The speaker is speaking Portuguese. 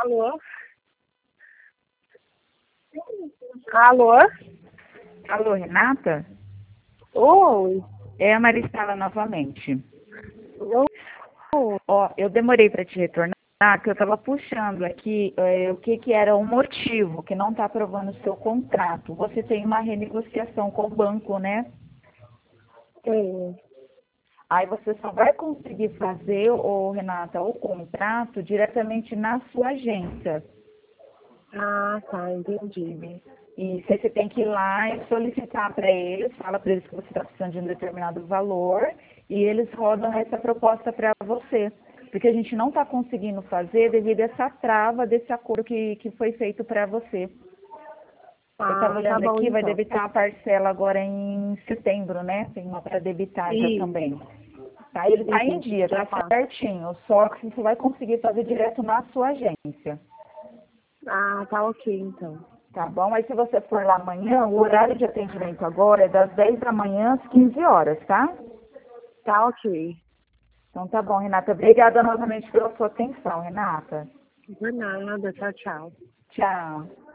Alô? Alô? Alô, Renata? Oi. É a Maristela novamente. Oi. Ó, eu demorei para te retornar, que eu estava puxando aqui o que era o motivo que não está aprovando o seu contrato. Você tem uma renegociação com o banco, né? Sim. Aí você só vai conseguir fazer, Renata, o contrato diretamente na sua agência. Ah, tá, entendi. E você tem que ir lá e solicitar para eles, fala para eles que você está precisando de um determinado valor e eles rodam essa proposta para você. Porque a gente não está conseguindo fazer devido a essa trava desse acordo que foi feito para você. Eu estava Ah, tá olhando bom aqui, vai então. debitar a parcela agora em setembro, né? Tem uma para debitar já Isso, também. Tá? Ele está em dia, já tá tá. certinho. Só que você vai conseguir fazer direto na sua agência. Ah, tá ok então. Tá bom? Aí se você for lá amanhã, o horário de atendimento agora é das 10 da manhã às 15 horas, tá? Tá ok. Então tá bom, Renata. Obrigada novamente pela sua atenção, Renata. Por nada, tchau, tchau. Tchau.